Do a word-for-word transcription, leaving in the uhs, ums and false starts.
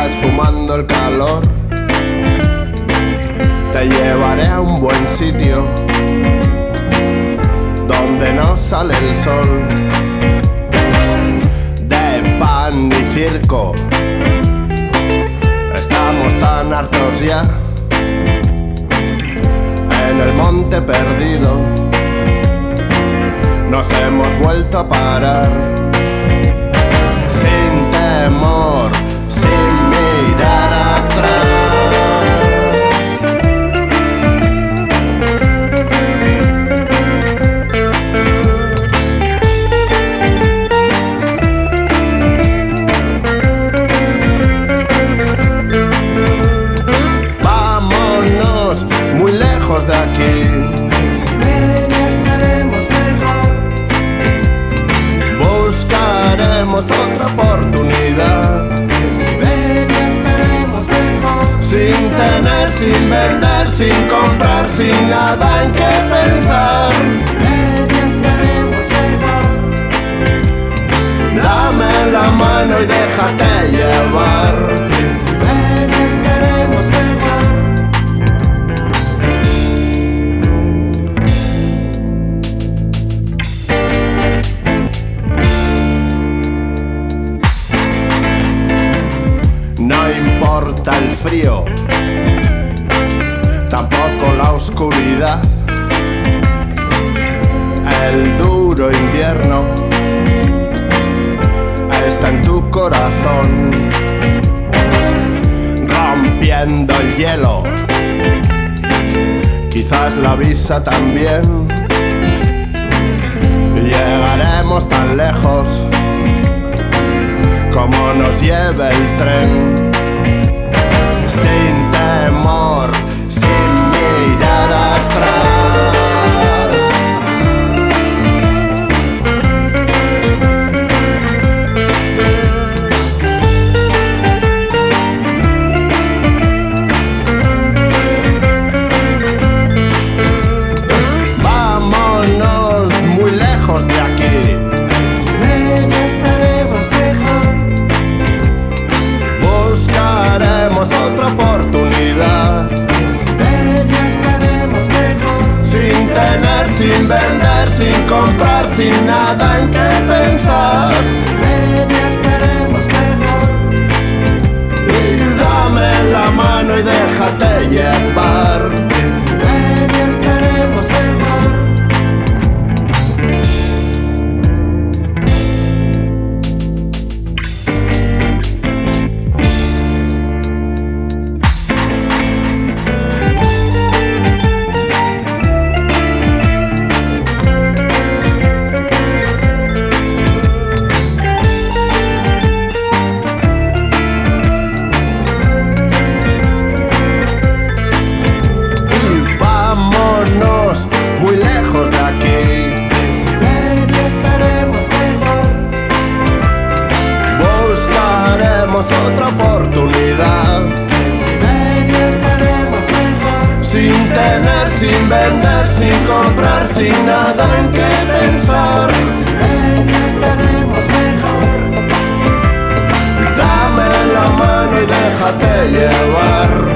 está esfumando el calor. Te llevaré a un buen sitio donde no sale el sol. De pan y circo estamos tan hartos ya. En el monte perdido nos hemos vuelto a parar. Sin temor, sin mirar atrás. Vámonos muy lejos de aquí. En Siberia estaremos mejor. Buscaremos otra oportunidad. En Siberia estaremos mejor. Sin tener, sin vender, sin comprar, sin nada en qué pensar. En Siberia estaremos mejor. Dame la mano y déjate llevar. En Siberia estaremos mejor. No importa el frío, tampoco la oscuridad. El duro invierno está en tu corazón, rompiendo el hielo. Quizás la visa también. Llegaremos tan lejos como nos lleve el tren. Sin temor, sin mirar atrás. Vámonos muy lejos de aquí. En Siberia estaremos mejor. Buscaremos otra oportunidad. En Siberia estaremos mejor. Sin tener, sin vender, sin comprar, sin nada en qué pensar. En Siberia estaremos mejor. Y dame la mano y déjate llevar. En Siberia estaremos mejor. Muy lejos de aquí. En Siberia estaremos mejor. Buscaremos otra oportunidad. En Siberia estaremos mejor. Sin tener, sin vender, sin comprar, sin nada en qué pensar. En Siberia estaremos mejor. Dame la mano y déjate llevar.